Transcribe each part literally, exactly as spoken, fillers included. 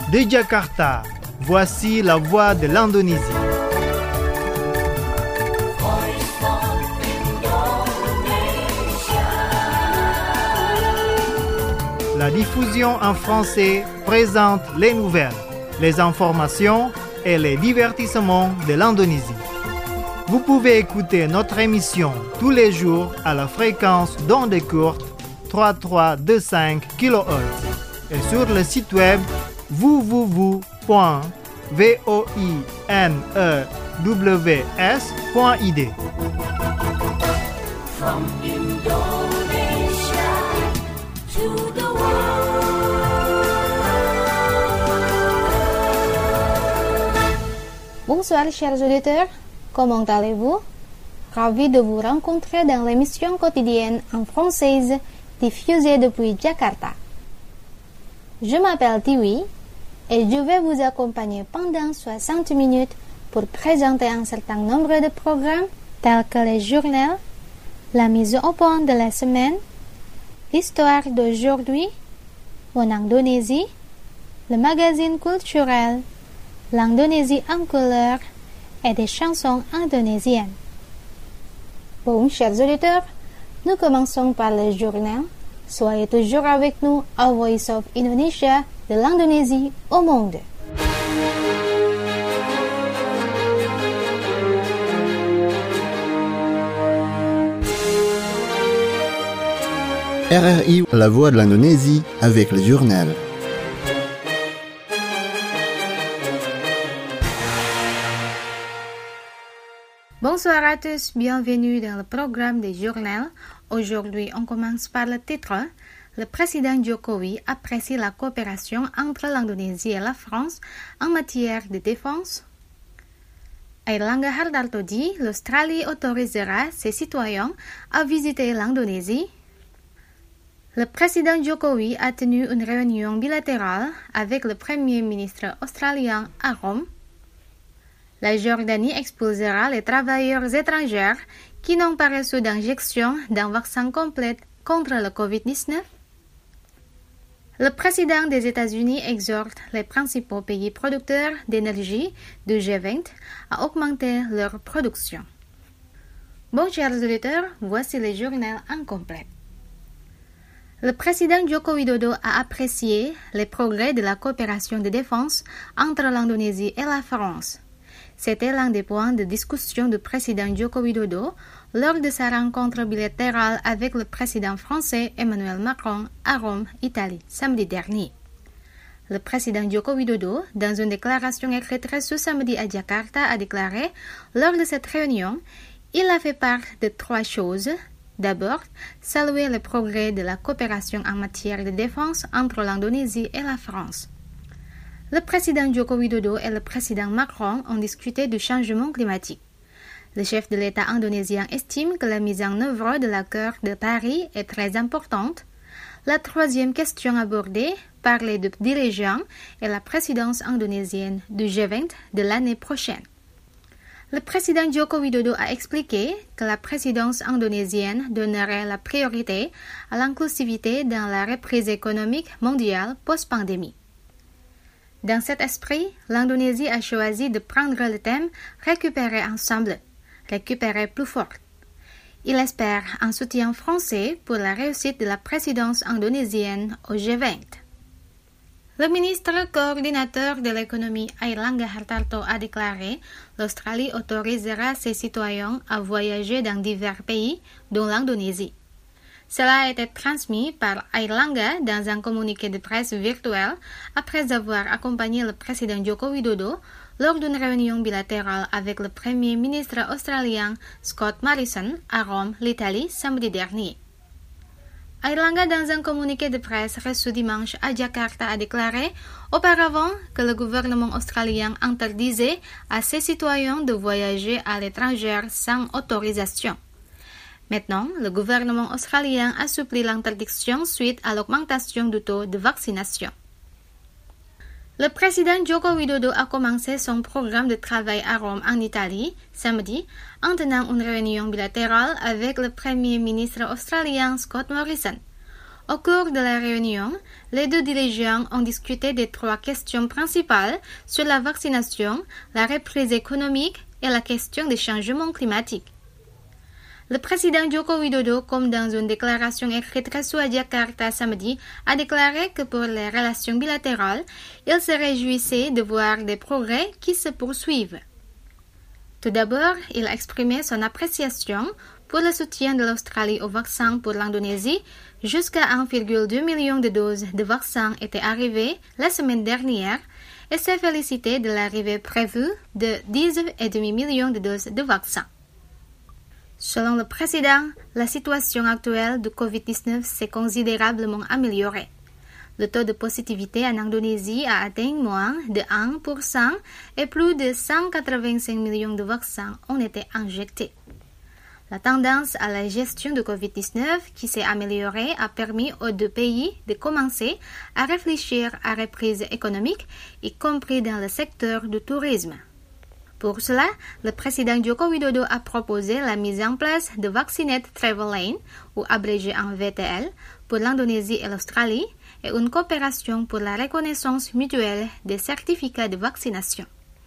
De Jakarta, voici la voix de l'Indonésie. La diffusion en français présente les nouvelles, les informations et les divertissements de l'Indonésie. Vous pouvez écouter notre émission tous les jours à la fréquence d'onde courte trois mille trois cent vingt-cinq kilohertz et sur le site web w w w point voinews point i d. From Indonesia to the world. Bonsoir chers auditeurs, comment allez-vous? Ravi de vous rencontrer dans l'émission quotidienne en française diffusée depuis Jakarta. Je m'appelle Tiwi et je vais vous accompagner pendant soixante minutes pour présenter un certain nombre de programmes tels que les journaux, la mise au point de la semaine, l'histoire d'aujourd'hui, en Indonésie, le magazine culturel, l'Indonésie en couleur et des chansons indonésiennes. Bon, chers auditeurs, nous commençons par le journal. Soyez toujours avec nous à Voice of Indonesia de l'Indonésie au monde. R R I, la voix de l'Indonésie, avec le journal. Bonsoir à tous, bienvenue dans le programme des journaux. Aujourd'hui, on commence par le titre. Le président Jokowi apprécie la coopération entre l'Indonésie et la France en matière de défense. Airlangga Hartarto dit l'Australie autorisera ses citoyens à visiter l'Indonésie. Le président Jokowi a tenu une réunion bilatérale avec le premier ministre australien à Rome. La Jordanie exposera les travailleurs étrangers qui n'ont pas reçu d'injection d'un vaccin complet contre le covid dix-neuf. Le président des États-Unis exhorte les principaux pays producteurs d'énergie du G vingt à augmenter leur production. Bon, chers auditeurs, voici le journal en complet. Le président Joko Widodo a apprécié les progrès de la coopération de défense entre l'Indonésie et la France. C'était l'un des points de discussion du président Joko Widodo lors de sa rencontre bilatérale avec le président français Emmanuel Macron à Rome, Italie, samedi dernier. Le président Joko Widodo, dans une déclaration écrite ce samedi à Jakarta, a déclaré, lors de cette réunion, il a fait part de trois choses. D'abord, saluer le progrès de la coopération en matière de défense entre l'Indonésie et la France. Le président Joko Widodo et le président Macron ont discuté du changement climatique. Le chef de l'État indonésien estime que la mise en œuvre de l'accord de Paris est très importante. La troisième question abordée par les deux dirigeants est la présidence indonésienne du G vingt de l'année prochaine. Le président Joko Widodo a expliqué que la présidence indonésienne donnerait la priorité à l'inclusivité dans la reprise économique mondiale post-pandémie. Dans cet esprit, l'Indonésie a choisi de prendre le thème « Récupérer ensemble », récupérer plus fort. Il espère un soutien français pour la réussite de la présidence indonésienne au G vingt. Le ministre coordinateur de l'économie Airlangga Hartarto a déclaré l'Australie autorisera ses citoyens à voyager dans divers pays, dont l'Indonésie. Cela a été transmis par Airlangga dans un communiqué de presse virtuel après avoir accompagné le président Joko Widodo lors d'une réunion bilatérale avec le premier ministre australien Scott Morrison à Rome, l'Italie, samedi dernier. Airlangga, dans un communiqué de presse reçu dimanche à Jakarta, a déclaré auparavant que le gouvernement australien interdisait à ses citoyens de voyager à l'étranger sans autorisation. Maintenant, le gouvernement australien assouplit l'interdiction suite à l'augmentation du taux de vaccination. Le président Joko Widodo a commencé son programme de travail à Rome en Italie samedi en tenant une réunion bilatérale avec le premier ministre australien Scott Morrison. Au cours de la réunion, les deux dirigeants ont discuté des trois questions principales sur la vaccination, la reprise économique et la question des changements climatiques. Le président Joko Widodo, comme dans une déclaration écrite reçue à Jakarta samedi, a déclaré que pour les relations bilatérales, il se réjouissait de voir des progrès qui se poursuivent. Tout d'abord, il a exprimé son appréciation pour le soutien de l'Australie au vaccin pour l'Indonésie. Jusqu'à un virgule deux million de doses de vaccins étaient arrivées la semaine dernière et s'est félicité de l'arrivée prévue de dix virgule cinq millions de doses de vaccins. Selon le président, la situation actuelle de covid dix-neuf s'est considérablement améliorée. Le taux de positivité en Indonésie a atteint moins de un pour cent et plus de cent quatre-vingt-cinq millions de vaccins ont été injectés. La tendance à la gestion de covid dix-neuf qui s'est améliorée a permis aux deux pays de commencer à réfléchir à la reprise économique, y compris dans le secteur du tourisme. Pour cela, le président Joko Widodo a proposé la mise en place de Vaccinate Travel Lane, ou abrégé en V T L, pour l'Indonésie et l'Australie, et une coopération pour la reconnaissance mutuelle des certificats de vaccination.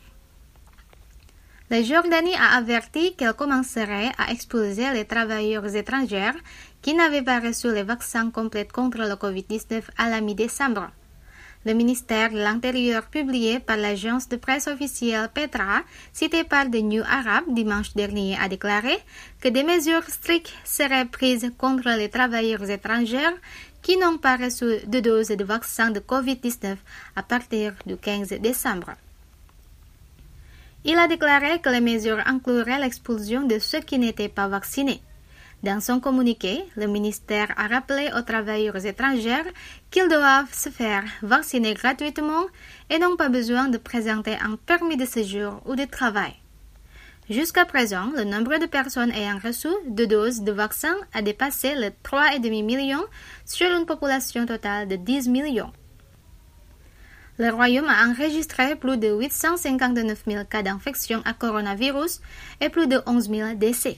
La Jordanie a averti qu'elle commencerait à expulser les travailleurs étrangers qui n'avaient pas reçu les vaccins complets contre le covid dix-neuf à la mi-décembre. Le ministère de l'Intérieur publié par l'agence de presse officielle Petra, cité par The New Arab dimanche dernier, a déclaré que des mesures strictes seraient prises contre les travailleurs étrangers qui n'ont pas reçu de dose de vaccin de covid dix-neuf à partir du quinze décembre. Il a déclaré que les mesures incluraient l'expulsion de ceux qui n'étaient pas vaccinés. Dans son communiqué, le ministère a rappelé aux travailleurs étrangers qu'ils doivent se faire vacciner gratuitement et n'ont pas besoin de présenter un permis de séjour ou de travail. Jusqu'à présent, le nombre de personnes ayant reçu deux doses de vaccin a dépassé les trois virgule cinq millions sur une population totale de dix millions. Le Royaume a enregistré plus de huit cent cinquante-neuf mille cas d'infection à coronavirus et plus de onze mille décès.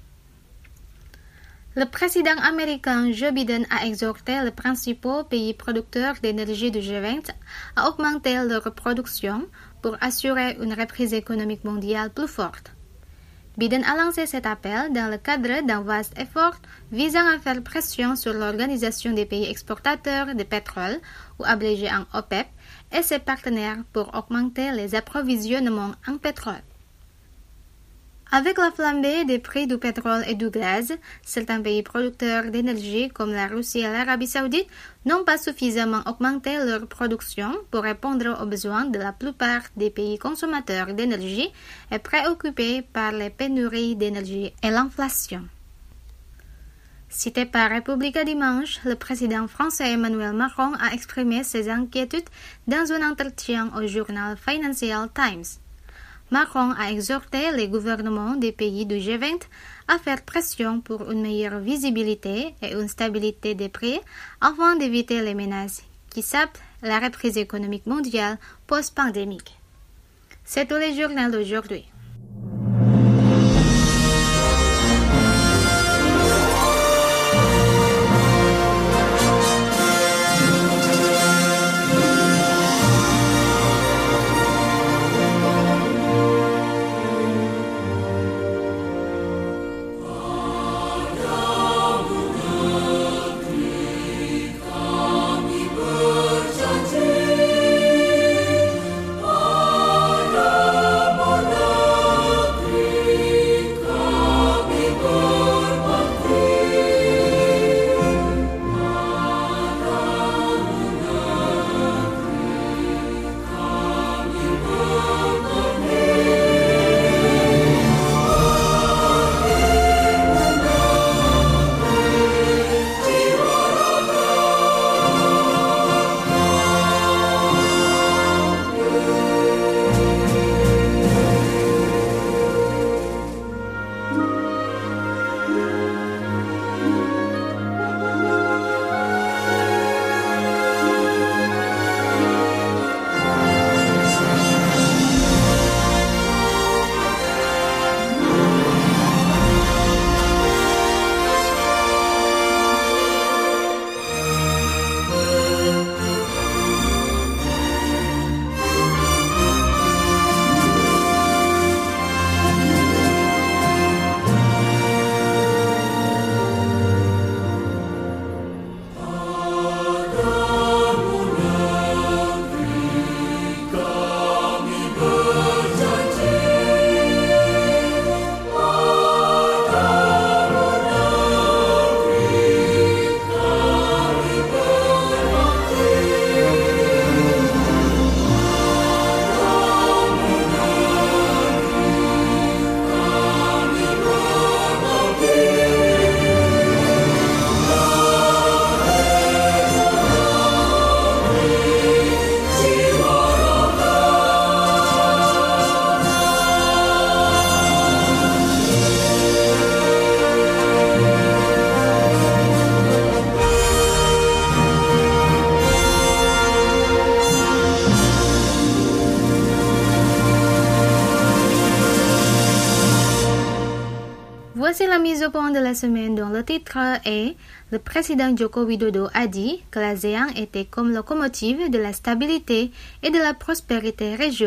Le président américain Joe Biden a exhorté les principaux pays producteurs d'énergie du G vingt à augmenter leur production pour assurer une reprise économique mondiale plus forte. Biden a lancé cet appel dans le cadre d'un vaste effort visant à faire pression sur l'Organisation des pays exportateurs de pétrole, ou abrégé en OPEP, et ses partenaires pour augmenter les approvisionnements en pétrole. Avec la flambée des prix du pétrole et du gaz, certains pays producteurs d'énergie comme la Russie et l'Arabie saoudite n'ont pas suffisamment augmenté leur production pour répondre aux besoins de la plupart des pays consommateurs d'énergie et préoccupés par les pénuries d'énergie et l'inflation. Cité par Republica dimanche, le président français Emmanuel Macron a exprimé ses inquiétudes dans un entretien au journal Financial Times. Macron a exhorté les gouvernements des pays du G vingt à faire pression pour une meilleure visibilité et une stabilité des prix afin d'éviter les menaces qui sapent la reprise économique mondiale post-pandémique. C'est tout le journal d'aujourd'hui. Pada Voici la mise au point de la semaine dont le titre est « Le président Joko Widodo a dit que l'ASEAN était comme locomotive de la stabilité et de la prospérité régionale ».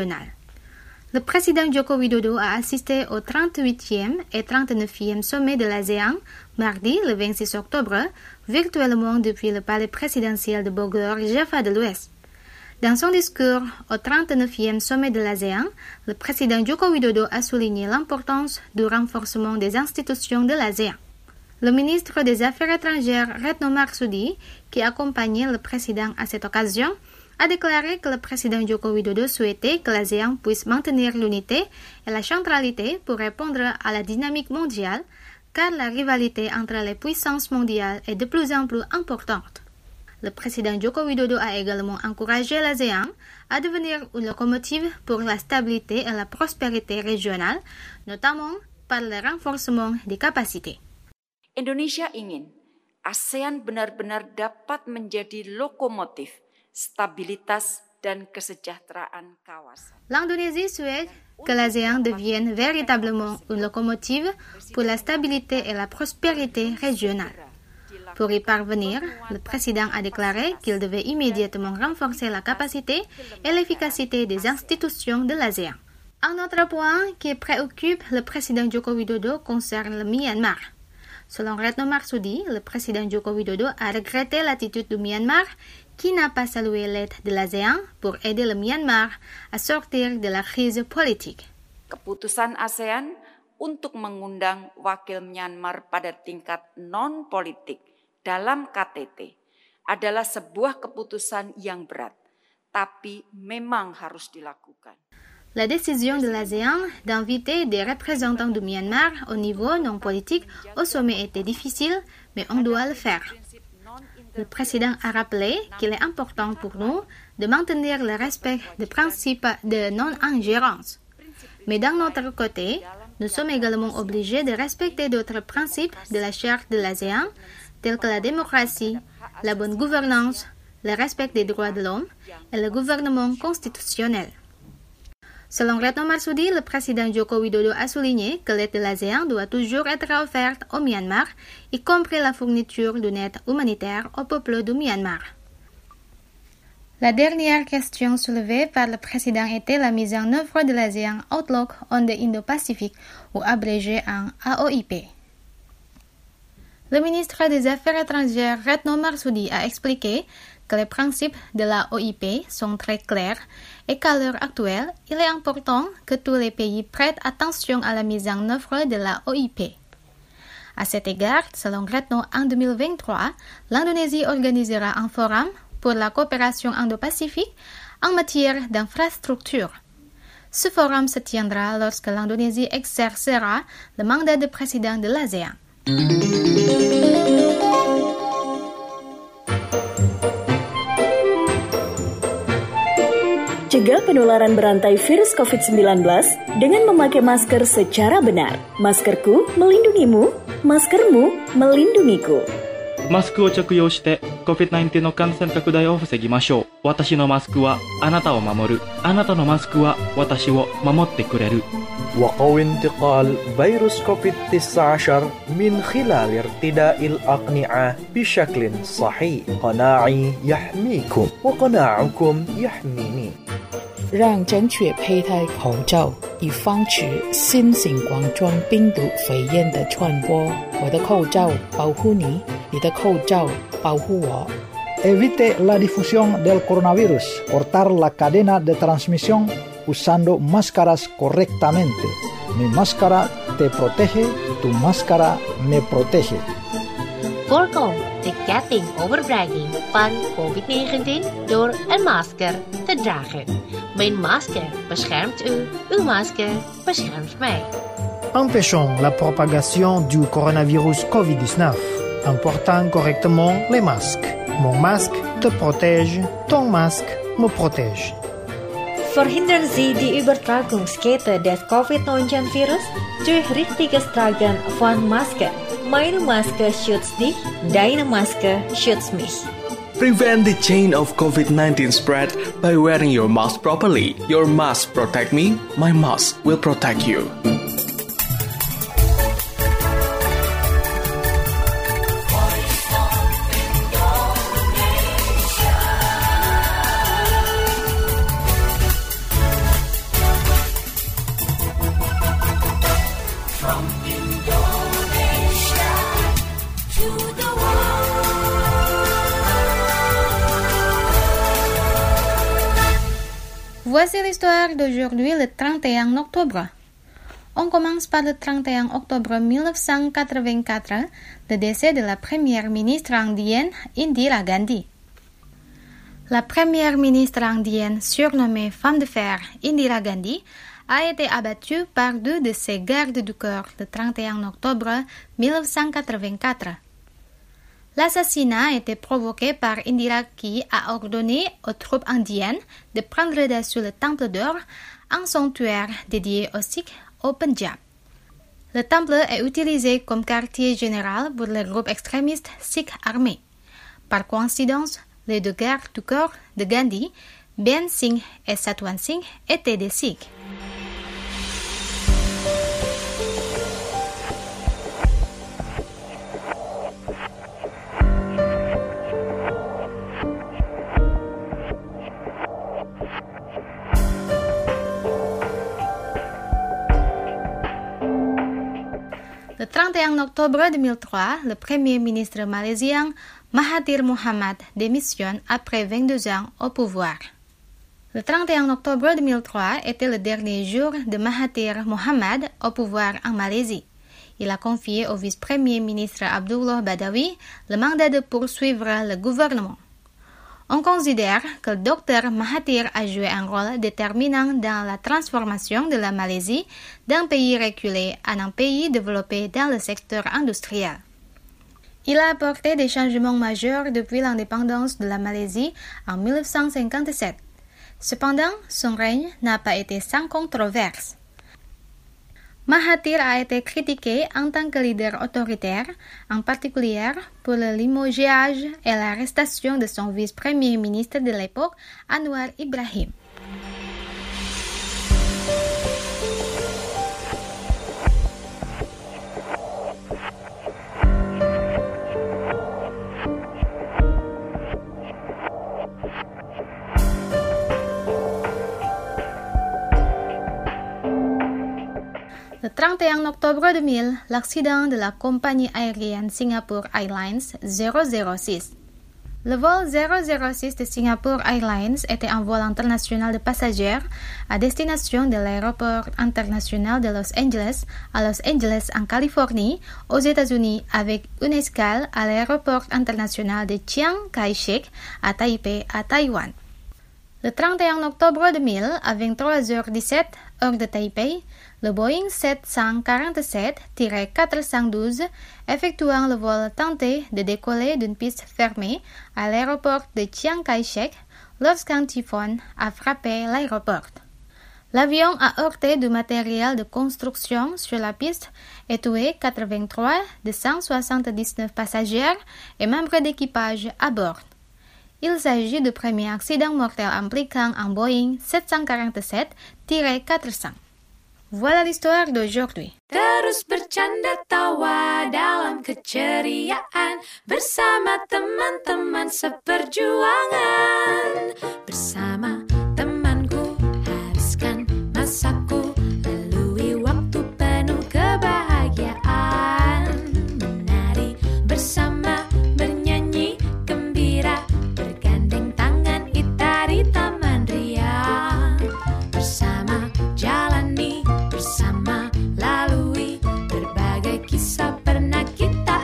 Le président Joko Widodo a assisté au trente-huitième et trente-neuvième sommet de l'ASEAN, mardi le vingt-six octobre, virtuellement depuis le palais présidentiel de Bogor, Java de l'Ouest. Dans son discours au trente-neuvième sommet de l'ASEAN, le président Joko Widodo a souligné l'importance du renforcement des institutions de l'ASEAN. Le ministre des Affaires étrangères Retno Marsudi, qui accompagnait le président à cette occasion, a déclaré que le président Joko Widodo souhaitait que l'ASEAN puisse maintenir l'unité et la centralité pour répondre à la dynamique mondiale, car la rivalité entre les puissances mondiales est de plus en plus importante. Le président Joko Widodo a également encouragé l'ASEAN à devenir une locomotive pour la stabilité et la prospérité régionale, notamment par le renforcement des capacités. Indonesia ingin ASEAN benar-benar dapat menjadi lokomotif stabilitas dan kesejahteraan kawasan. L'Indonésie souhaite que l'ASEAN devienne véritablement une locomotive pour la stabilité et la prospérité régionale. Pour y parvenir, le président a déclaré qu'il devait immédiatement renforcer la capacité et l'efficacité des institutions de l'ASEAN. Un autre point qui préoccupe le président Joko Widodo concerne le Myanmar. Selon Retno Marsudi, le président Joko Widodo a regretté l'attitude du Myanmar qui n'a pas salué l'aide de l'ASEAN pour aider le Myanmar à sortir de la crise politique. Keputusan ASEAN untuk mengundang wakil Myanmar pada tingkat non-politik dalam K T T adalah sebuah keputusan yang berat, tapi memang harus dilakukan. La décision de l'ASEAN d'inviter des représentants du Myanmar au niveau non politique au sommet était difficile, mais on doit le faire. Le président a rappelé qu'il est important pour nous de maintenir le respect des principes de non-ingérence. Mais d'un autre côté, nous sommes également obligés de respecter d'autres principes de la charte de l'ASEAN, tels que la démocratie, la bonne gouvernance, le respect des droits de l'homme et le gouvernement constitutionnel. Selon Retno Marsudi, le président Joko Widodo a souligné que l'aide de l'ASEAN doit toujours être offerte au Myanmar, y compris la fourniture d'une aide humanitaire au peuple du Myanmar. La dernière question soulevée par le président était la mise en œuvre de l'ASEAN Outlook on the Indo-Pacific, ou abrégé en A O I P. Le ministre des Affaires étrangères Retno Marsudi a expliqué que les principes de la O I P sont très clairs et qu'à l'heure actuelle, il est important que tous les pays prêtent attention à la mise en œuvre de la O I P. À cet égard, selon Retno, en deux mille vingt-trois, l'Indonésie organisera un forum pour la coopération Indo-Pacifique en matière d'infrastructure. Ce forum se tiendra lorsque l'Indonésie exercera le mandat de président de l'ASEAN. Cegah penularan berantai virus covid sembilan belas dengan memakai masker secara benar. Maskerku melindungimu, maskermu melindungiku. マスクを着用して コビッドナインティーン の感染拡大を防ぎましょう。私のマスクはあなたを守る。あなたのマスクは私を守ってくれる。 وقوي انتقال فيروس كوفيد تسعة عشر من خلال ارتداء الأقنعة بشكل صحيح. قناعي يحميكم وقناعكم يحميني. 让正确佩戴口罩，以防止新型冠状病毒肺炎的传播。我的口罩保护你，你的口罩保护我。 Evite la difusión del coronavirus. Cortar la cadena de transmisión usando máscaras correctamente. Mi máscara te protege, tu máscara me protege. Voorkom de ketting overbrenging van covid negentien door een masker te dragen. Mijn masker beschermt u, uw masker beschermt mij. Empêchons la propagation du coronavirus covid dix-neuf en portant correctement les masques. Mon masque te protège, ton masque me protège. Verhindern Sie die Übertragungskette des covid neunzehn Virus durch richtiges Tragen von Masken. Meine Maske schützt dich, deine Maske schützt mich. Prevent the chain of covid nineteen spread by wearing your mask properly. Your mask protect me, my mask will protect you. Voici l'histoire d'aujourd'hui, le trente et un octobre. On commence par le trente et un octobre mille neuf cent quatre-vingt-quatre, le décès de la première ministre indienne Indira Gandhi. La première ministre indienne surnommée Femme de Fer Indira Gandhi a été abattue par deux de ses gardes du corps le trente et un octobre mille neuf cent quatre-vingt-quatre. L'assassinat a été provoqué par Indira qui a ordonné aux troupes indiennes de prendre d'assaut le Temple d'Or, un sanctuaire dédié aux Sikhs au Punjab. Le temple est utilisé comme quartier général pour le groupe extrémiste Sikh armé. Par coïncidence, les deux gardes du corps de Gandhi, Ben Singh et Satwan Singh, étaient des Sikhs. Le trente et un octobre deux mille trois, le premier ministre malaisien Mahathir Mohamad démissionne après vingt-deux ans au pouvoir. Le trente et un octobre deux mille trois était le dernier jour de Mahathir Mohamad au pouvoir en Malaisie. Il a confié au vice-premier ministre Abdullah Badawi le mandat de poursuivre le gouvernement. On considère que le docteur Mahathir a joué un rôle déterminant dans la transformation de la Malaisie d'un pays reculé en un pays développé dans le secteur industriel. Il a apporté des changements majeurs depuis l'indépendance de la Malaisie en mille neuf cent cinquante-sept. Cependant, son règne n'a pas été sans controverse. Mahathir a été critiqué en tant que leader autoritaire, en particulier pour le limogeage et l'arrestation de son vice-premier ministre de l'époque, Anwar Ibrahim. Le trente et un octobre deux mille, l'accident de la compagnie aérienne Singapore Airlines zéro zéro six. Le vol zéro zéro six de Singapore Airlines était un vol international de passagers à destination de l'aéroport international de Los Angeles à Los Angeles en Californie, aux États-Unis, avec une escale à l'aéroport international de Chiang Kai-shek à Taipei, à Taïwan. Le trente et un octobre deux mille, à vingt-trois heures dix-sept, heure de Taipei, le Boeing sept cent quarante-sept quatre cent douze, effectuant le vol tenté de décoller d'une piste fermée à l'aéroport de Chiang Kai-shek lorsqu'un typhon a frappé l'aéroport. L'avion a heurté du matériel de construction sur la piste et tué quatre-vingt-trois de cent soixante-dix-neuf passagers et membres d'équipage à bord. Il s'agit du premier accident mortel impliquant un Boeing sept cent quarante-sept quatre cents. Voilà l'histoire d'aujourd'hui. Terus bercanda tawa dalam keceriaan bersama teman-teman seperjuangan. Bersama temanku habiskan masaku, lalui waktu penuh kebahagiaan. Menari bersama, bernyanyi gembira, bergandeng tangan itari taman ria. Bersama jalani, bersama lalui berbagai kisah pernah kita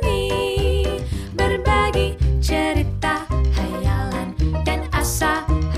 arungi, berbagi cerita, hayalan dan asa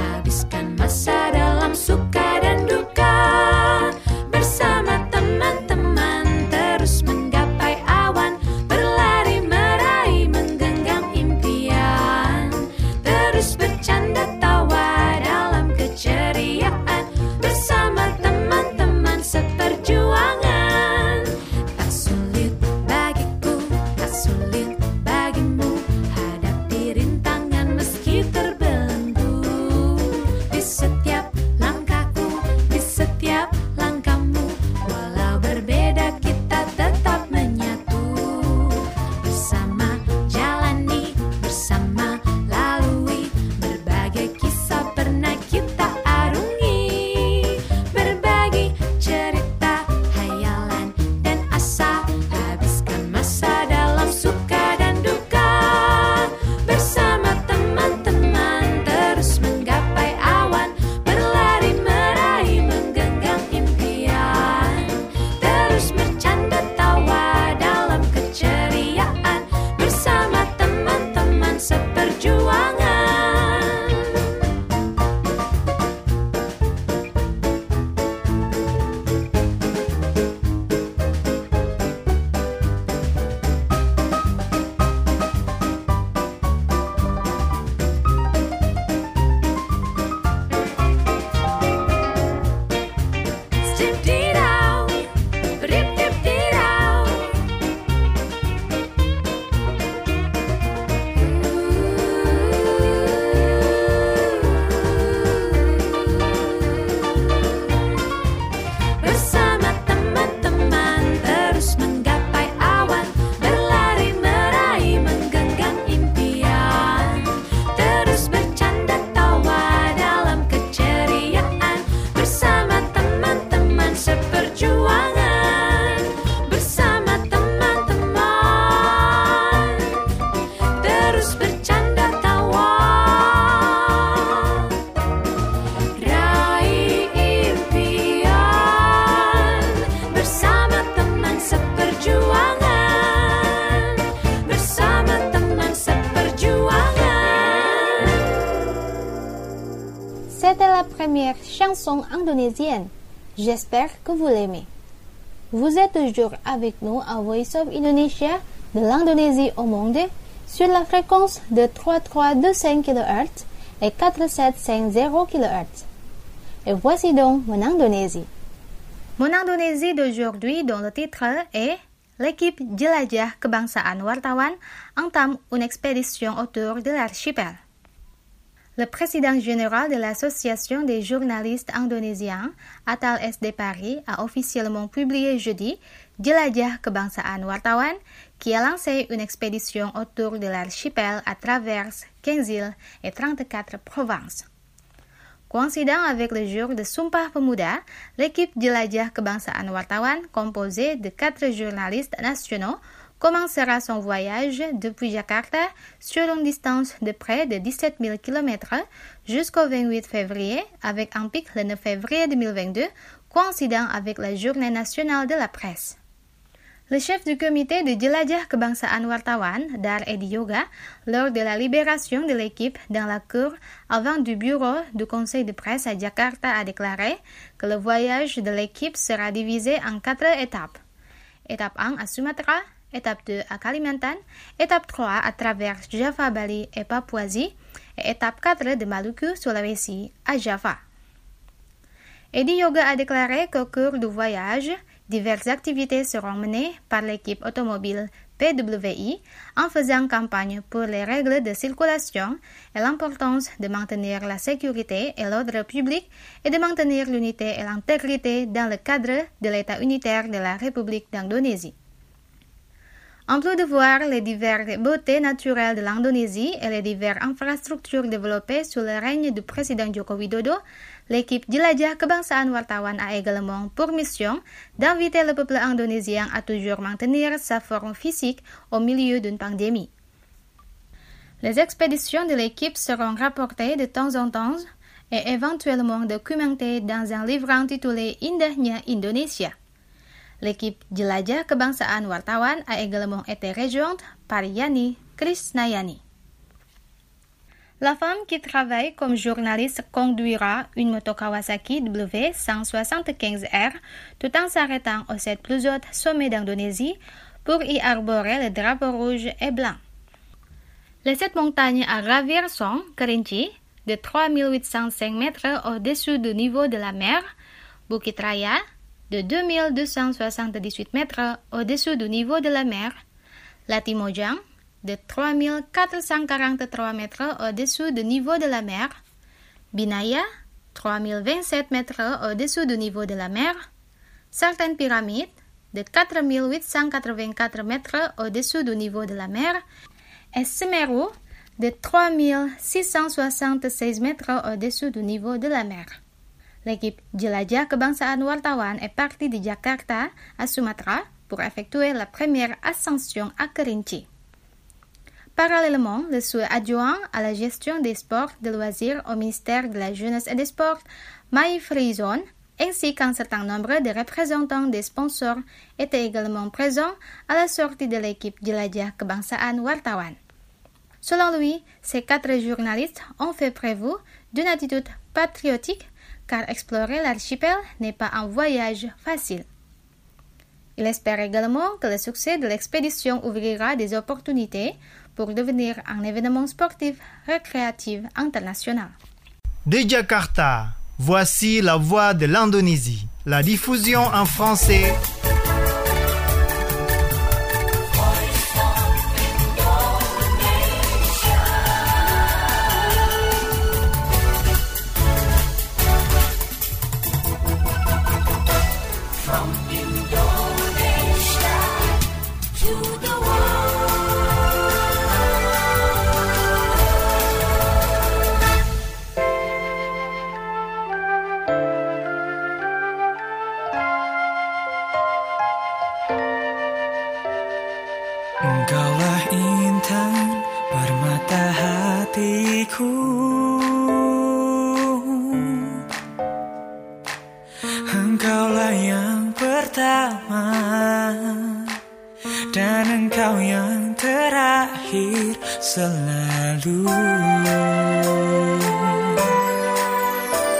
C'était la première chanson indonésienne. J'espère que vous l'aimez. Vous êtes toujours avec nous à Voice of Indonesia de l'Indonésie au monde sur la fréquence de trois mille trois cent vingt-cinq kilohertz et quatre mille sept cent cinquante kilohertz. Et voici donc mon Indonésie. Mon Indonésie d'aujourd'hui dont le titre est L'équipe Jelajah Kebangsaan Wartawan entame une expédition autour de l'archipel. Le président général de l'Association des journalistes indonésiens, Atal S D Paris, a officiellement publié jeudi Jelajah Kebangsaan Wartawan, qui a lancé une expédition autour de l'archipel à travers quinze îles et trente-quatre provinces. Coïncidant avec le jour de Sumpah Pemuda, l'équipe Jelajah Kebangsaan Wartawan, composée de quatre journalistes nationaux, commencera son voyage depuis Jakarta sur une distance de près de dix-sept mille kilomètres jusqu'au vingt-huit février, avec un pic le neuf février deux mille vingt-deux, coïncidant avec la Journée nationale de la presse. Le chef du comité de Jelajah Kebangsaan Wartawan, Dar Edi Yoga, lors de la libération de l'équipe dans la cour avant du bureau du conseil de presse à Jakarta, a déclaré que le voyage de l'équipe sera divisé en quatre étapes. Étape un à Sumatra, étape deux à Kalimantan, étape trois à travers Java, Bali et Papouasie, et étape quatre de Maluku, Sulawesi à Java. Edi Yoga a déclaré qu'au cours du voyage, diverses activités seront menées par l'équipe automobile P W I en faisant campagne pour les règles de circulation et l'importance de maintenir la sécurité et l'ordre public et de maintenir l'unité et l'intégrité dans le cadre de l'État unitaire de la République d'Indonésie. En plus de voir les diverses beautés naturelles de l'Indonésie et les diverses infrastructures développées sous le règne du président Joko Widodo, l'équipe Jelajah Kebangsaan Wartawan a également pour mission d'inviter le peuple indonésien à toujours maintenir sa forme physique au milieu d'une pandémie. Les expéditions de l'équipe seront rapportées de temps en temps et éventuellement documentées dans un livre intitulé Indahnya Indonesia. L'équipe Jelajah Kebangsaan Wartawan a également été rejointe par Yani Krisnayani. La femme qui travaille comme journaliste conduira une moto Kawasaki W cent soixante-quinze R tout en s'arrêtant au sept plus haut sommet d'Indonésie pour y arborer le drapeau rouge et blanc. Les sept montagnes à gravir sont Kerinci, de trois mille huit cent cinq mètres au-dessus du niveau de la mer, Bukit Raya, de deux mille deux cent soixante-dix-huit mètres au-dessus du niveau de la mer, Latimojang, de trois mille quatre cent quarante-trois mètres au-dessus du niveau de la mer, Binaya, trois mille vingt-sept mètres au-dessus du niveau de la mer, Sultan Pyramid, de quatre mille huit cent quatre-vingt-quatre mètres au-dessus du niveau de la mer, et Semeru, de trois mille six cent soixante-seize mètres au-dessus du niveau de la mer. L'équipe Jelajah Kebangsaan Wartawan est partie de Jakarta à Sumatra pour effectuer la première ascension à Kerinci. Parallèlement, le sous-adjoint à la gestion des sports de loisirs au ministère de la Jeunesse et des Sports, Mai Frizon, ainsi qu'un certain nombre de représentants des sponsors étaient également présents à la sortie de l'équipe Jelajah Kebangsaan Wartawan. Selon lui, ces quatre journalistes ont fait preuve d'une attitude patriotique car explorer l'archipel n'est pas un voyage facile. Il espère également que le succès de l'expédition ouvrira des opportunités pour devenir un événement sportif récréatif international. De Jakarta, voici la voix de l'Indonésie. La diffusion en français. Engkaulah intan permata hatiku, engkaulah yang pertama dan engkau yang terakhir selalu.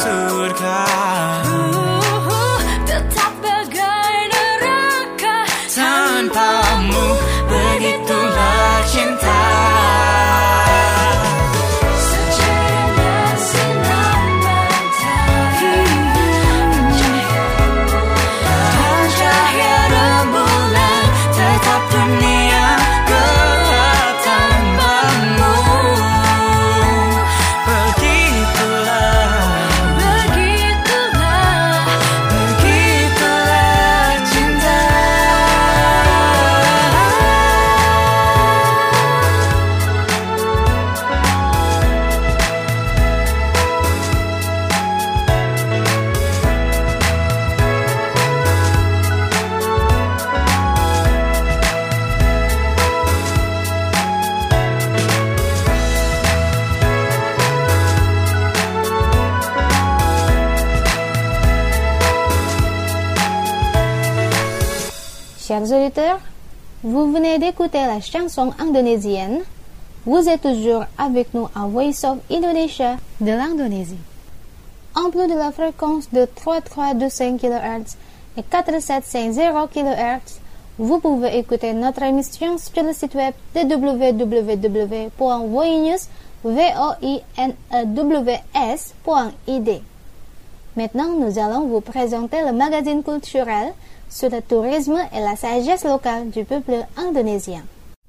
surga. uh, Tetap bagai neraka Tanpamu begitulah cinta. Secerahnya sinar matahari Dan cahaya rembulan, tetap dunia gelap tanpamu. Begitulah, Begitulah, begitulah cinta. Chers auditeurs, vous venez d'écouter la chanson indonésienne. Vous êtes toujours avec nous à Voice of Indonesia de l'Indonésie. En plus de la fréquence de trois trois deux cinq kilohertz et quatre sept cinq zéro kilohertz, vous pouvez écouter notre émission sur le site web de w w w point voinews point i d. Maintenant, nous allons vous présenter le magazine culturel sur le tourisme et la sagesse locale du peuple indonésien.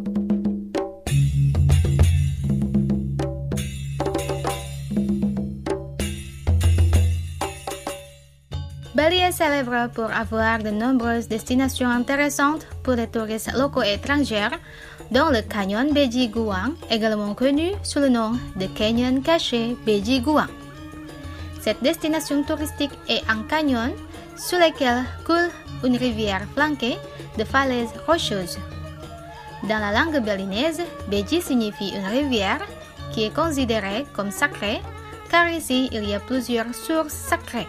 Bali est célèbre pour avoir de nombreuses destinations intéressantes pour les touristes locaux et étrangers, dont le canyon Beji Guang, également connu sous le nom de canyon caché Beji Guang. Cette destination touristique est un canyon sous lequel coule une rivière flanquée de falaises rocheuses. Dans la langue balinaise, Beji signifie une rivière qui est considérée comme sacrée, car ici il y a plusieurs sources sacrées.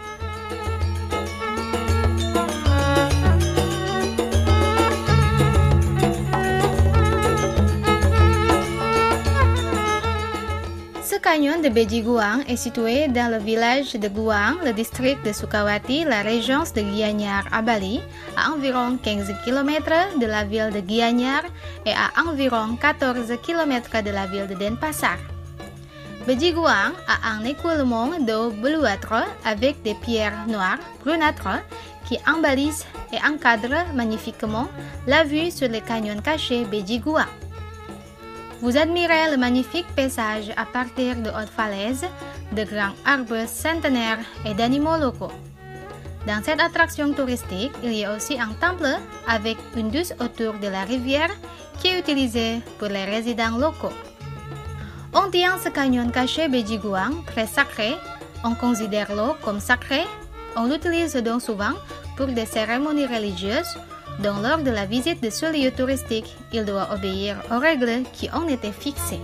Ce canyon de Beji Guang est situé dans le village de Guang, le district de Sukawati, la région de Gianyar à Bali, à environ quinze kilomètres de la ville de Gianyar et à environ quatorze kilomètres de la ville de Denpasar. Beji Guang a un écoulement d'eau bleuâtre avec des pierres noires brunâtres qui embellissent et encadrent magnifiquement la vue sur le canyon caché Beji Guang. Vous admirez le magnifique paysage à partir de hautes falaises, de grands arbres centenaires et d'animaux locaux. Dans cette attraction touristique, il y a aussi un temple avec une douche autour de la rivière qui est utilisée pour les résidents locaux. On tient ce canyon caché Beji Guang très sacré, on considère l'eau comme sacrée, on l'utilise donc souvent pour des cérémonies religieuses, dont lors de la visite de ce lieu touristique, il doit obéir aux règles qui ont été fixées.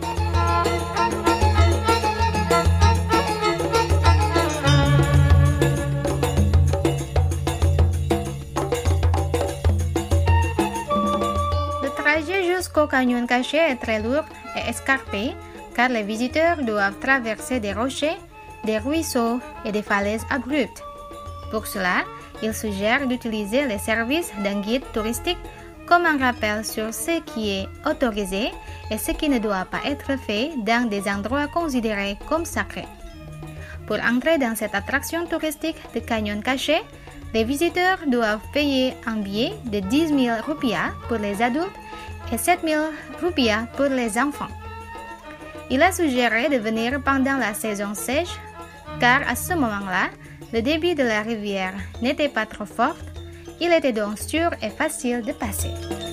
Le trajet jusqu'au canyon caché est très lourd et escarpé, car les visiteurs doivent traverser des rochers, des ruisseaux et des falaises abruptes. Pour cela, il suggère d'utiliser les services d'un guide touristique comme un rappel sur ce qui est autorisé et ce qui ne doit pas être fait dans des endroits considérés comme sacrés. Pour entrer dans cette attraction touristique de canyon caché, les visiteurs doivent payer un billet de dix mille rupiah pour les adultes et sept mille rupiah pour les enfants. Il a suggéré de venir pendant la saison sèche, car à ce moment-là, le débit de la rivière n'était pas trop fort, il était donc sûr et facile de passer.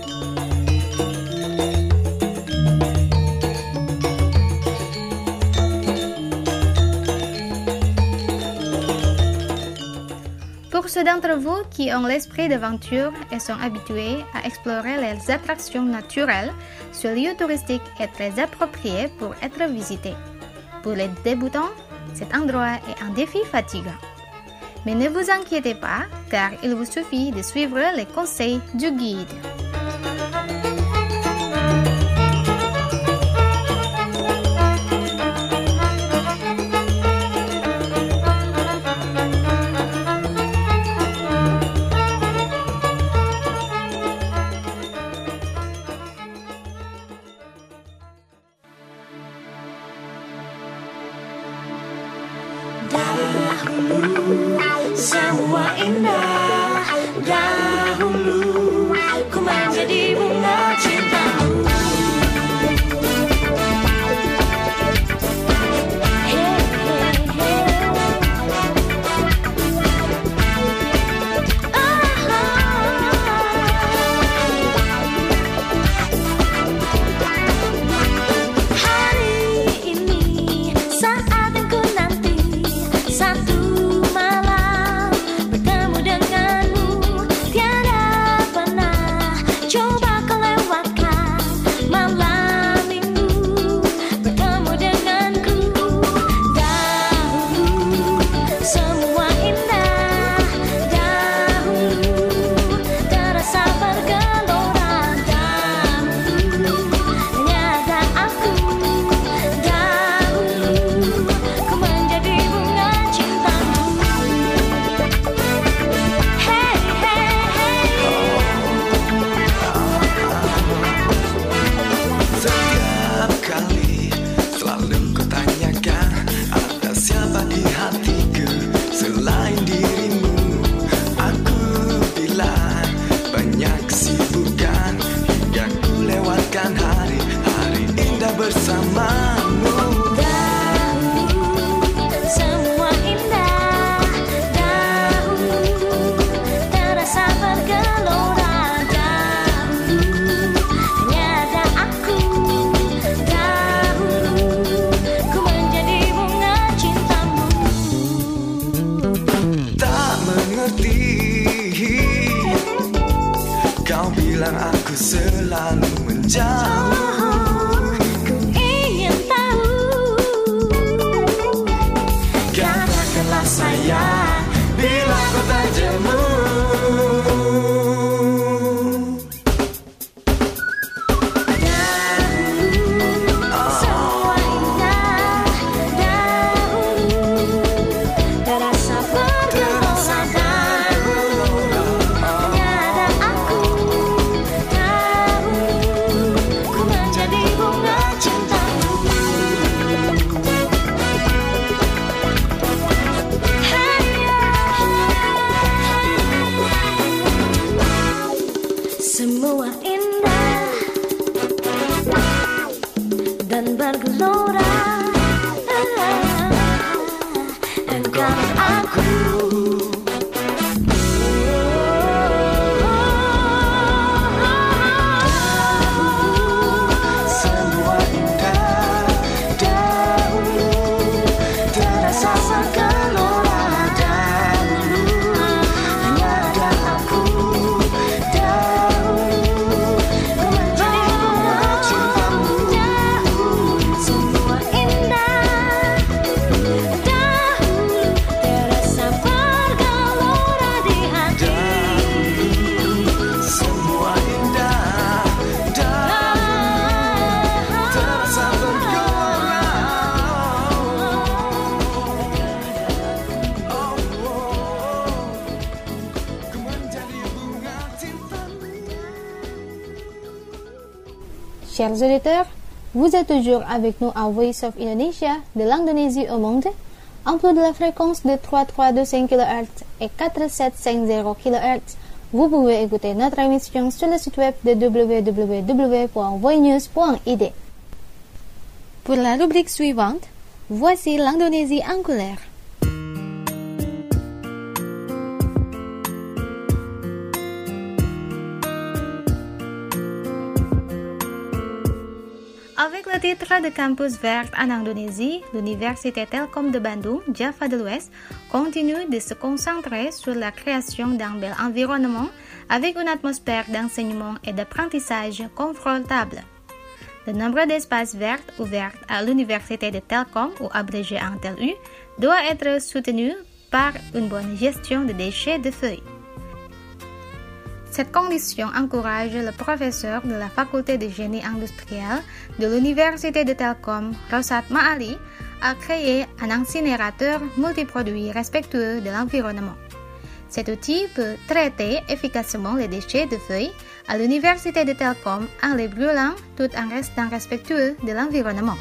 Pour ceux d'entre vous qui ont l'esprit d'aventure et sont habitués à explorer les attractions naturelles, ce lieu touristique est très approprié pour être visité. Pour les débutants, cet endroit est un défi fatigant. Mais ne vous inquiétez pas, car il vous suffit de suivre les conseils du guide. lagi. Kau bilang aku selalu menjauh. Ku ingin tahu. Katakanlah sayang, bila kau tak jemu. Semua indah dahulu, terasa bergelora dahulu. Ternyata aku dahulu, ku menjadi bunga cintamu. Semua indah dan bergelora. Engkau aku. Semua indah dahulu, terasa bergelora dahulu. Hanya ada aku dahulu, ku menjadi bunga cintamu. Semua indah dahulu, terasa bergelora di hati. Semua indah dahulu, terasa bergelora. Oh, oh, ku menjadi bunga cintamu. Chers auditeurs, vous êtes toujours avec nous à Voice of Indonesia de l'Indonésie au monde, en plus de la fréquence de trois mille trois cent vingt-cinq kilohertz et quatre mille sept cent cinquante kilohertz. Vous pouvez écouter notre émission sur le site web de w w w point voinews point i d. Pour la rubrique suivante, voici l'Indonésie en couleur. Avec le titre de Campus Vert en Indonésie, l'Université Telkom de Bandung, Java de l'Ouest, continue de se concentrer sur la création d'un bel environnement avec une atmosphère d'enseignement et d'apprentissage confortable. Le nombre d'espaces verts ouverts à l'Université de Telkom, ou abrégé en T E L U, doit être soutenu par une bonne gestion des déchets de feuilles. Cette condition encourage le professeur de la faculté de génie industriel de l'Université de Telkom, Rosat Maali, à créer un incinérateur multiproduit respectueux de l'environnement. Cet outil peut traiter efficacement les déchets de feuilles à l'Université de Telkom en les brûlant tout en restant respectueux de l'environnement.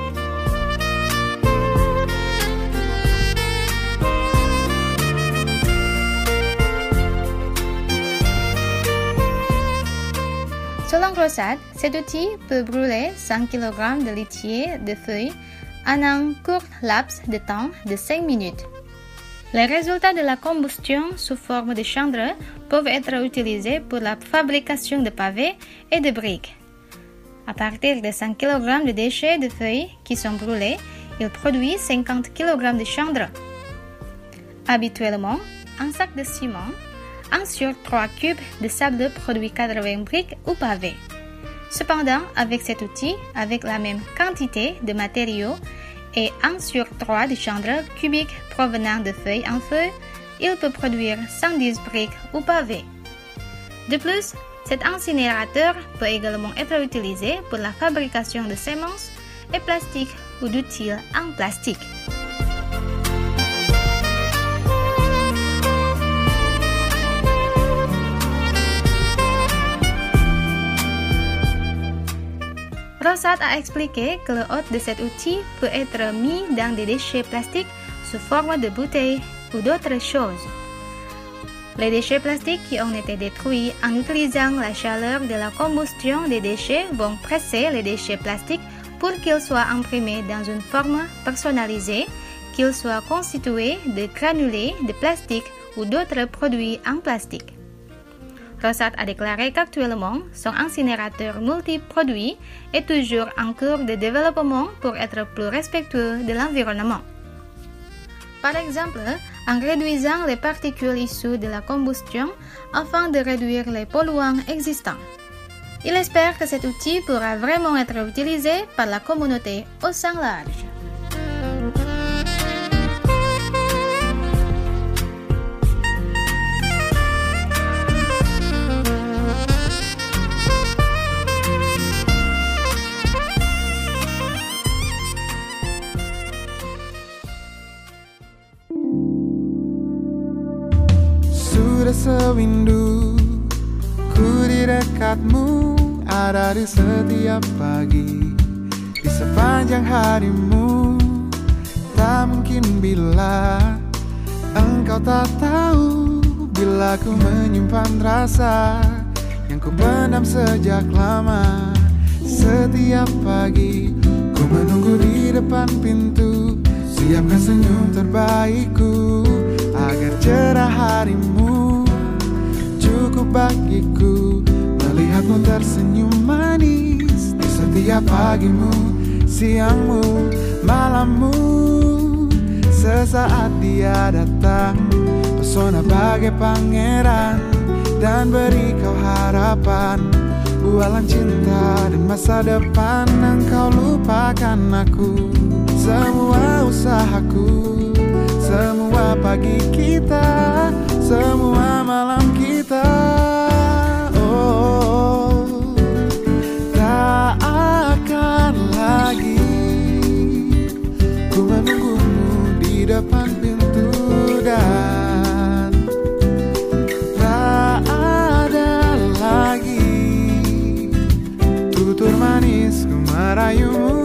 Selon Rosat, cet outil peut brûler cent kilogrammes de lithier de feuilles en un court laps de temps de cinq minutes. Les résultats de la combustion sous forme de cendres peuvent être utilisés pour la fabrication de pavés et de briques. À partir de cent kilogrammes de déchets de feuilles qui sont brûlés, il produit cinquante kilogrammes de cendres. Habituellement, un sac de ciment, un sur trois cubes de sable produit quatre-vingts briques ou pavés. Cependant, avec cet outil, avec la même quantité de matériaux et un sur trois de cendres cubiques provenant de feuilles en feu, il peut produire cent dix briques ou pavés. De plus, cet incinérateur peut également être utilisé pour la fabrication de semences et plastiques ou d'outils en plastique. Rosat a expliqué que le hôte de cet outil peut être mis dans des déchets plastiques sous forme de bouteilles ou d'autres choses. Les déchets plastiques qui ont été détruits en utilisant la chaleur de la combustion des déchets vont presser les déchets plastiques pour qu'ils soient imprimés dans une forme personnalisée, qu'ils soient constitués de granulés de plastique ou d'autres produits en plastique. Rosat a déclaré qu'actuellement, son incinérateur multiproduit est toujours en cours de développement pour être plus respectueux de l'environnement. Par exemple, en réduisant les particules issues de la combustion afin de réduire les polluants existants. Il espère que cet outil pourra vraiment être utilisé par la communauté au sens large. Sudah sewindu ku di dekatmu, ada di setiap pagi, di sepanjang harimu. Tak mungkin bila engkau tak tahu, bila ku menyimpan rasa yang ku pendam sejak lama. Setiap pagi ku menunggu di depan pintu, siapkan senyum terbaikku agar cerah harimu. Cukup bagiku melihatmu tersenyum manis di setiap pagimu, siangmu, malammu. Sesaat dia datang, pesona bagai pangeran, dan beri kau harapan, bualan cinta dan masa depan. Engkau lupakan aku, semua usahaku, semua pagi kita, semua malam kita. Oh, tak akan lagi ku menunggumu di depan pintu, dan tak ada lagi tutur manis ku merayumu.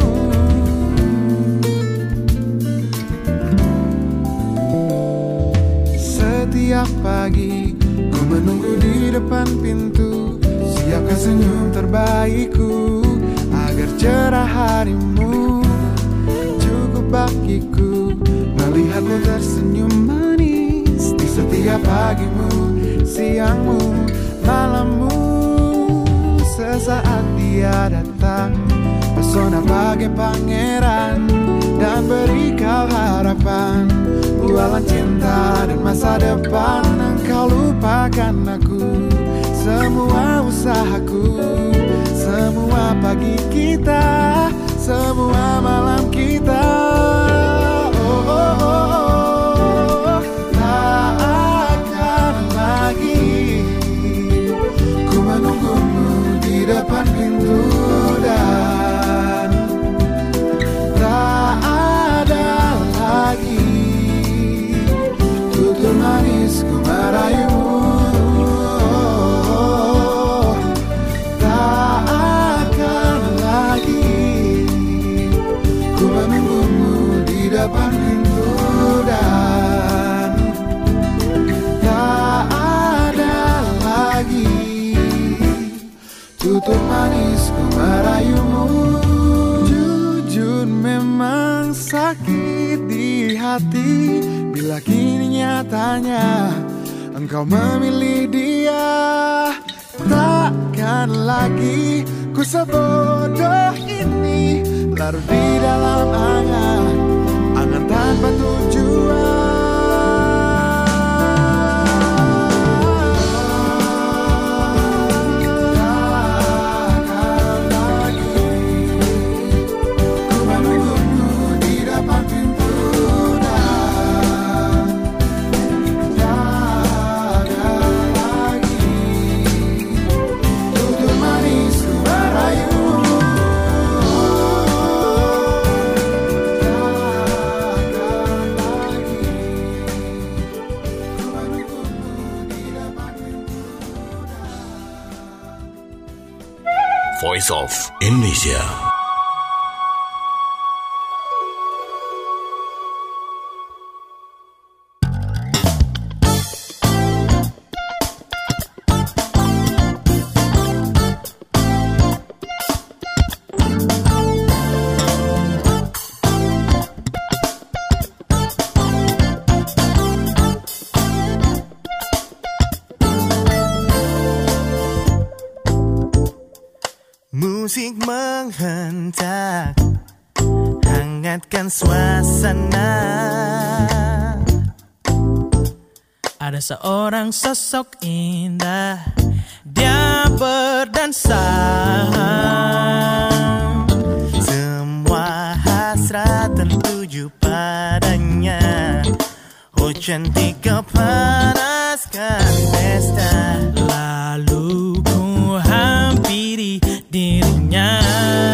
Setiap pagi ku menunggu di depan pintu, siapkan senyum terbaikku agar cerah harimu. Cukup bagiku melihatmu tersenyum manis di setiap pagimu, siangmu, malammu. Sesaat dia datang, pesona bagai pangeran, dan beri kau harapan, bualan cinta dan masa depan. Engkau lupakan aku, semua usahaku, semua pagi kita, semua malam kita. Oh, oh, oh, oh. Tak akan lagi ku menunggumu di depan pintu, dan tak ada lagi tutur manis ku merayumu. Oh, tak akan lagi ku menunggumu di depan pintu, dan tak ada lagi tutur manis ku merayumu. Jujur memang sakit di hati bila kini nyatanya engkau memilih dia. Takkan lagi ku sebodoh ini, larut di dalam angan, angan tanpa tujuan. Voice of Indonesia. Musik menghentak, hangatkan suasana. Ada seorang sosok indah, dia berdansa. Semua hasrat tertuju padanya. Oh cantik kepanaskan pesta. Lalu ku hampiri dirinya.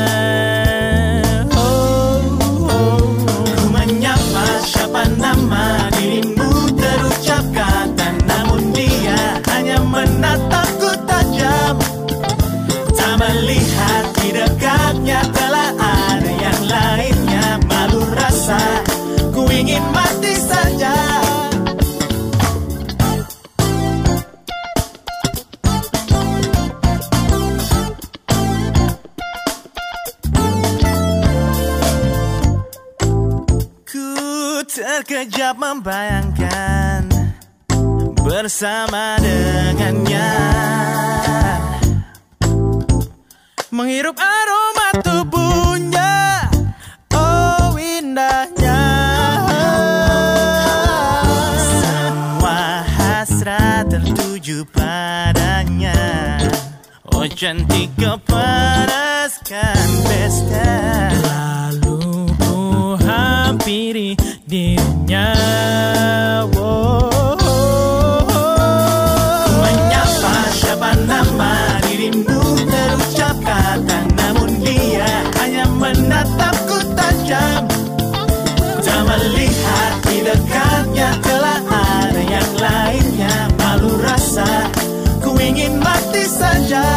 Oh, oh, oh. Ku menyapa siapa nama dirimu terucap kata, namun dia hanya menatapku tajam. Tak melihat di dekatnya telah ada yang lainnya. Malu rasa ku ingin mati saja. Terkejap membayangkan bersama dengannya, menghirup aroma tubuhnya. Oh indahnya. Semua hasrat tertuju padanya. Oh cantik kepanaskan pesta. Lalu ku hampiri dirinya. Oh, oh, oh. Menyapa siapa nama dirimu terucap kata, namun dia hanya menatapku tajam. Tak melihat di dekatnya telah ada yang lainnya. Malu rasa ku ingin mati saja.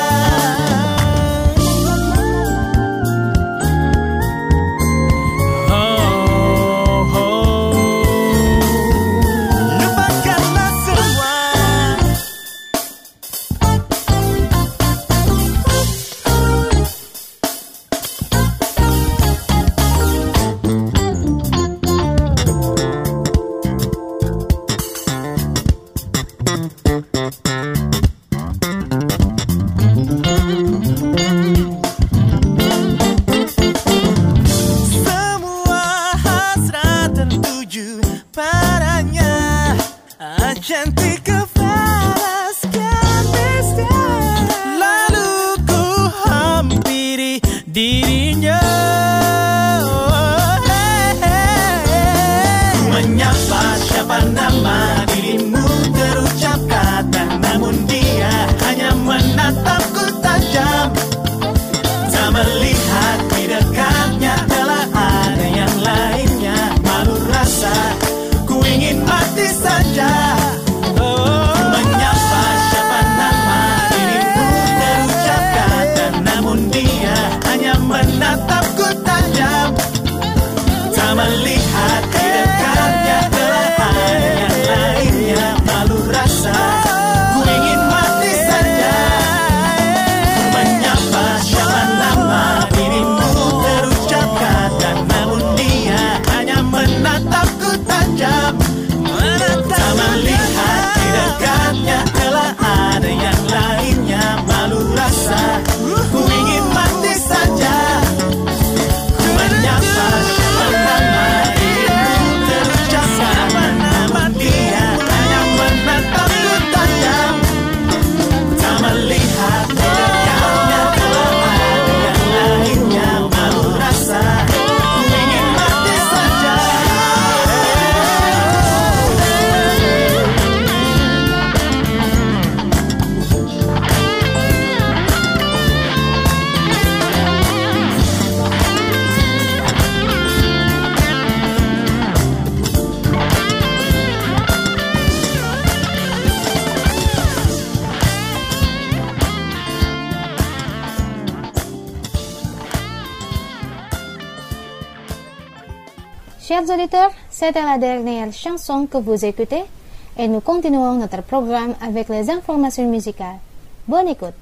Chers auditeurs, c'était la dernière chanson que vous écoutez et nous continuons notre programme avec les informations musicales. Bonne écoute.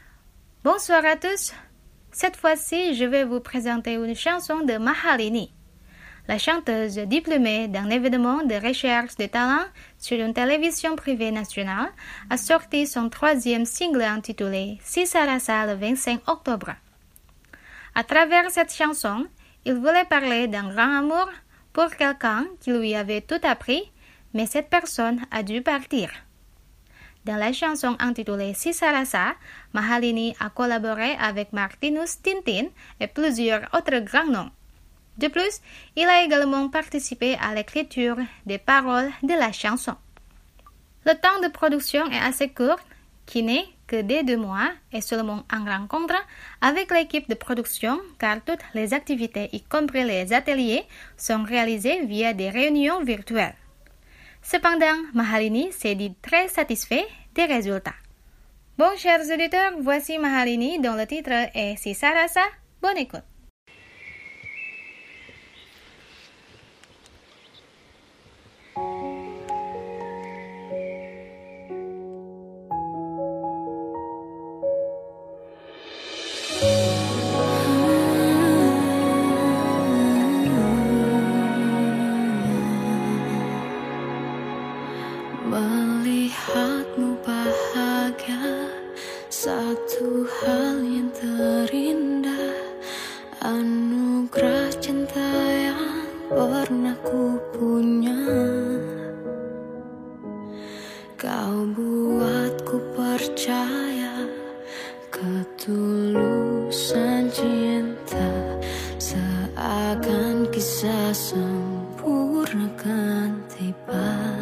Bonsoir à tous. Cette fois-ci, je vais vous présenter une chanson de Mahalini. La chanteuse diplômée d'un événement de recherche de talent sur une télévision privée nationale a sorti son troisième single intitulé Si Sarasa le vingt-cinq octobre. À travers cette chanson, il voulait parler d'un grand amour pour quelqu'un qui lui avait tout appris, mais cette personne a dû partir. Dans la chanson intitulée Si Ça Rasa, Mahalini a collaboré avec Martinus Tintin et plusieurs autres grands noms. De plus, il a également participé à l'écriture des paroles de la chanson. Le temps de production est assez court, qui n'est que de deux mois, et seulement en rencontre avec l'équipe de production, car toutes les activités, y compris les ateliers, sont réalisées via des réunions virtuelles. Cependant, Mahalini s'est dit très satisfait des résultats. Bon, chers auditeurs, voici Mahalini dont le titre est Si Ça Rasa. Bonne écoute. Melihatmu bahagia, satu hal yang terindah, anugerah cinta yang pernah ku punya. Kau buatku percaya ketulusan cinta, seakan kisah sempurna kan tiba.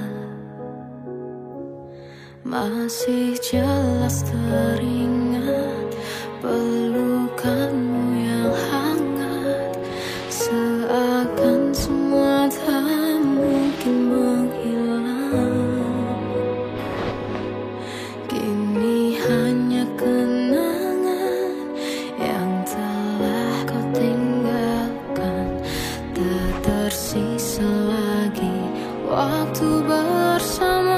Masih jelas teringat pelukanmu yang hangat, seakan semua tak mungkin menghilang. Kini hanya kenangan yang telah kau tinggalkan, tak tersisa lagi waktu bersama.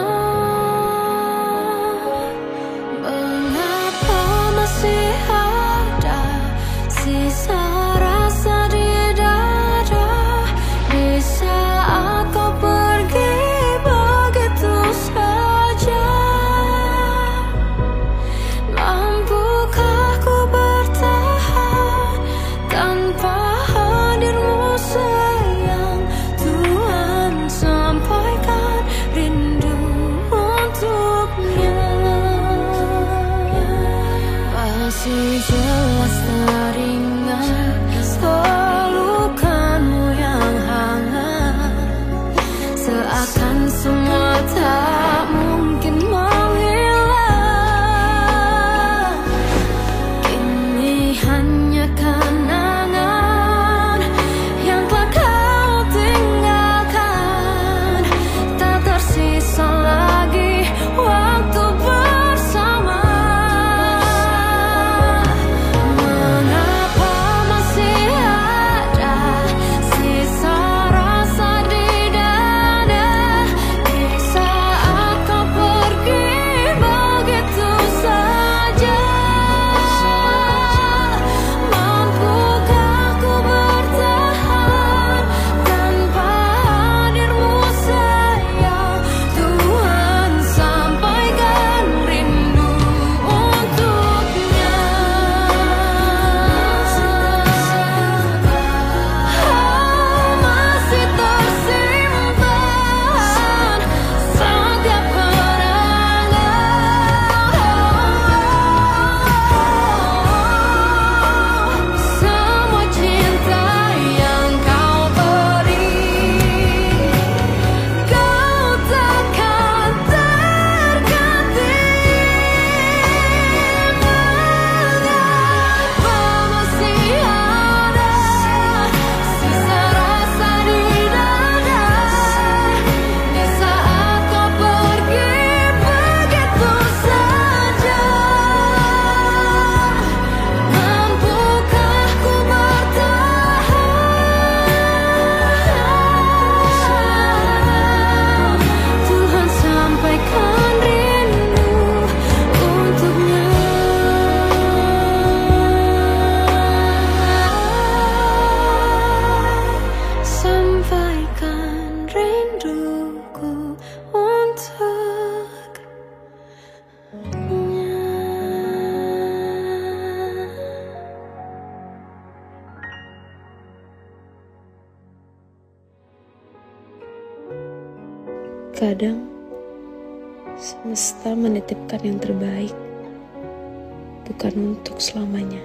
Terkadang semesta menitipkan yang terbaik, bukan untuk selamanya,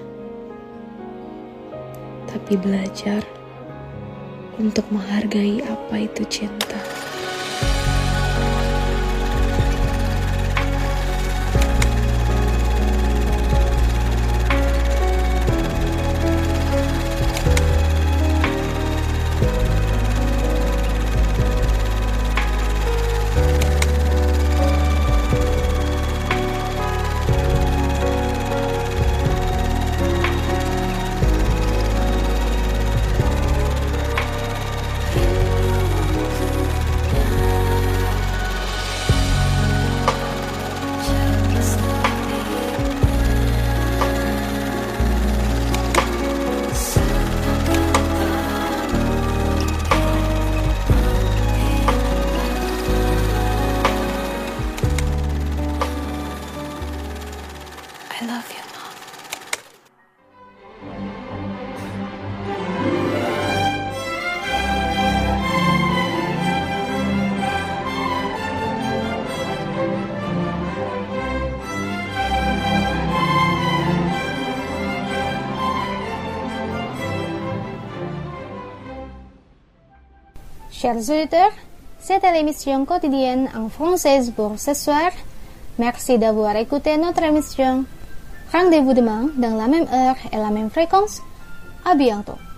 tapi belajar untuk menghargai apa itu cinta. I love you, Mom. Chers auditeurs, c'était l'émission quotidienne en française pour ce soir. Merci d'avoir écouté notre émission. Rendez-vous demain dans la même heure et la même fréquence. À bientôt.